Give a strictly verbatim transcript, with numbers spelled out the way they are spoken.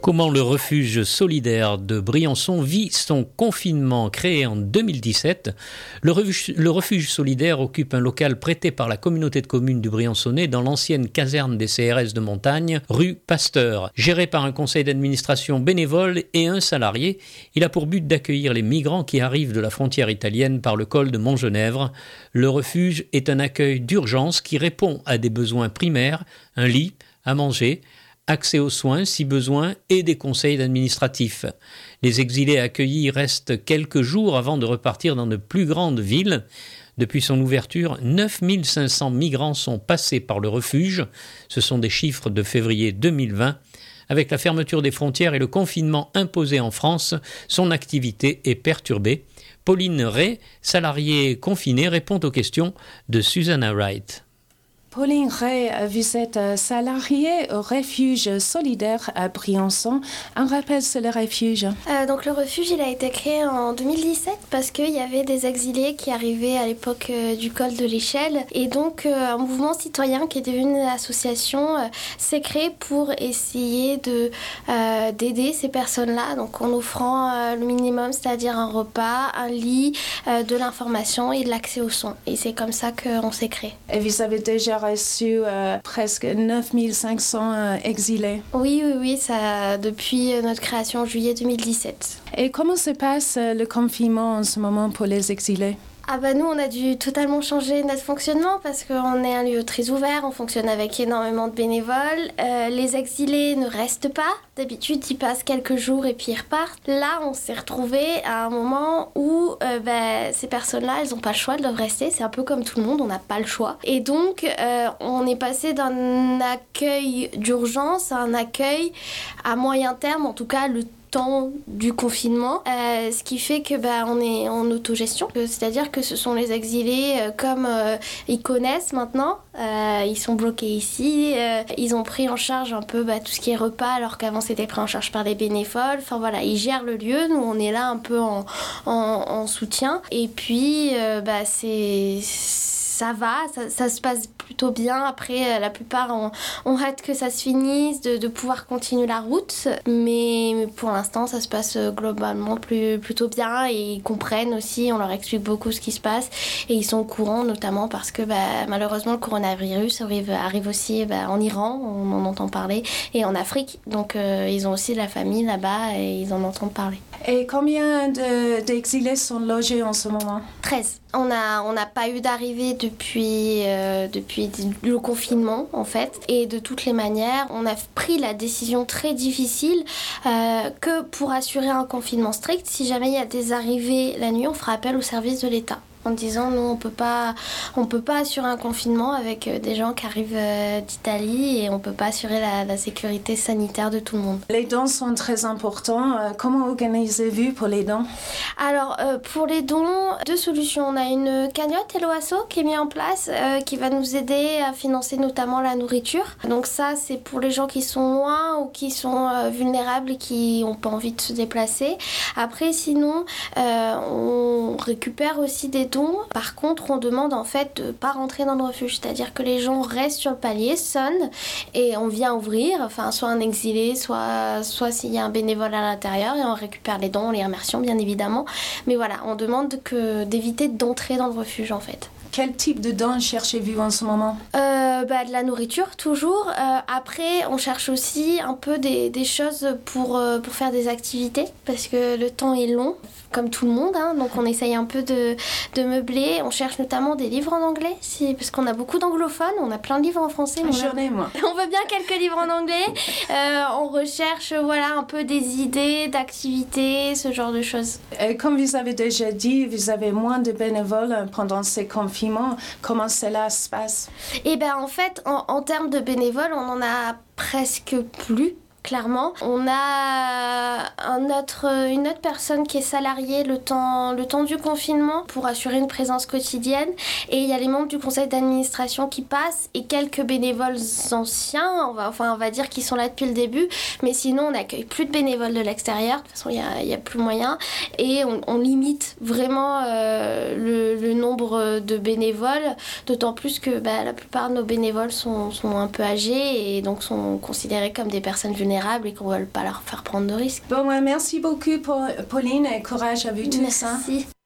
Comment le refuge solidaire de Briançon vit son confinement créé en deux mille dix-sept. Le refuge, le refuge solidaire occupe un local prêté par la communauté de communes du Briançonnais dans l'ancienne caserne des C R S de montagne, rue Pasteur. Géré par un conseil d'administration bénévole et un salarié, il a pour but d'accueillir les migrants qui arrivent de la frontière italienne par le col de Montgenèvre. Le refuge est un accueil d'urgence qui répond à des besoins primaires, un lit, à manger, accès aux soins si besoin et des conseils administratifs. Les exilés accueillis restent quelques jours avant de repartir dans de plus grandes villes. Depuis son ouverture, neuf mille cinq cents migrants sont passés par le refuge. Ce sont des chiffres de février deux mille vingt. Avec la fermeture des frontières et le confinement imposé en France, son activité est perturbée. Pauline Ray, salariée confinée, répond aux questions de Susanna Wright. Pauline Ray, vous êtes salariée au refuge solidaire à Briançon. Un rappel sur le refuge. Euh, donc le refuge, il a été créé en deux mille dix-sept parce qu'il y avait des exilés qui arrivaient à l'époque euh, du col de l'Échelle. Et donc euh, un mouvement citoyen qui est devenu une association euh, s'est créé pour essayer de, euh, d'aider ces personnes-là. Donc en offrant euh, le minimum, c'est-à-dire un repas, un lit, euh, de l'information et de l'accès aux soins. Et c'est comme ça qu'on s'est créé. Et vous avez déjà reçu euh, presque neuf mille cinq cents euh, exilés. Oui, oui, oui, ça, depuis notre création en juillet deux mille dix-sept. Et comment se passe euh, le confinement en ce moment pour les exilés ? Ah bah nous, on a dû totalement changer notre fonctionnement parce qu'on est un lieu très ouvert, on fonctionne avec énormément de bénévoles. Euh, les exilés ne restent pas. D'habitude, ils passent quelques jours et puis ils repartent. Là, on s'est retrouvés à un moment où euh, bah, ces personnes-là, elles n'ont pas le choix, elles doivent rester. C'est un peu comme tout le monde, on n'a pas le choix. Et donc, euh, on est passé d'un accueil d'urgence à un accueil à moyen terme, en tout cas le temps du confinement, euh, ce qui fait que bah, on est en autogestion, c'est-à-dire que ce sont les exilés euh, comme euh, ils connaissent maintenant, euh, ils sont bloqués ici, euh, ils ont pris en charge un peu bah, tout ce qui est repas alors qu'avant c'était pris en charge par des bénévoles, enfin voilà, ils gèrent le lieu, nous on est là un peu en, en, en soutien et puis euh, bah, c'est... ça va, ça, ça se passe plutôt bien. Après, la plupart, on, on hâte que ça se finisse, de, de pouvoir continuer la route. Mais, mais pour l'instant, ça se passe globalement plus, plutôt bien. Et ils comprennent aussi, on leur explique beaucoup ce qui se passe. Et ils sont au courant, notamment parce que bah, malheureusement, le coronavirus arrive, arrive aussi bah, en Iran, on en entend parler, et en Afrique. Donc, euh, ils ont aussi de la famille là-bas et ils en entendent parler. Et combien de, d'exilés sont logés en ce moment ? treize. On n'a on n'a pas eu d'arrivée depuis, euh, depuis le confinement, en fait. Et de toutes les manières, on a pris la décision très difficile euh, que pour assurer un confinement strict, si jamais il y a des arrivées la nuit, on fera appel au service de l'État. En disant, nous, on peut pas, on peut pas assurer un confinement avec des gens qui arrivent d'Italie et on peut pas assurer la, la sécurité sanitaire de tout le monde. Les dons sont très importants. Comment organisez-vous pour les dons ? Alors, euh, pour les dons, deux solutions. On a une cagnotte Hello Asso qui est mise en place, euh, qui va nous aider à financer notamment la nourriture. Donc ça, c'est pour les gens qui sont loin ou qui sont euh, vulnérables et qui n'ont pas envie de se déplacer. Après, sinon, euh, on récupère aussi des dons. Par contre, on demande en fait de ne pas rentrer dans le refuge, c'est-à-dire que les gens restent sur le palier, sonnent et on vient ouvrir, enfin soit un exilé, soit, soit s'il y a un bénévole à l'intérieur et on récupère les dons, on les remercie bien évidemment. Mais voilà, on demande que, d'éviter d'entrer dans le refuge en fait. Quel type de dons cherchez-vous en ce moment ? euh, bah, De la nourriture, toujours. Euh, après, on cherche aussi un peu des, des choses pour, euh, pour faire des activités, parce que le temps est long, comme tout le monde, hein, donc on essaye un peu de, de meubler. On cherche notamment des livres en anglais, si, parce qu'on a beaucoup d'anglophones, on a plein de livres en français. Mais J'en ai, moi. On veut bien quelques livres en anglais. Euh, on recherche voilà, un peu des idées, d'activités, ce genre de choses. Et comme vous avez déjà dit, vous avez moins de bénévoles pendant ces confinements. Comment cela se passe ? Eh bien, en fait, en, en termes de bénévoles, on en a presque plus. Clairement, on a un autre, une autre personne qui est salariée le temps, le temps du confinement pour assurer une présence quotidienne et il y a les membres du conseil d'administration qui passent et quelques bénévoles anciens, on va, enfin on va dire qui sont là depuis le début, mais sinon on n'accueille plus de bénévoles de l'extérieur, de toute façon il n'y a, il y a plus moyen et on, on limite vraiment euh, le, le nombre de bénévoles, d'autant plus que bah, la plupart de nos bénévoles sont, sont un peu âgés et donc sont considérés comme des personnes vulnérables vulnérables et qu'on ne veut pas leur faire prendre de risques. Bon, merci beaucoup, Pauline, et courage à vous tous. Merci.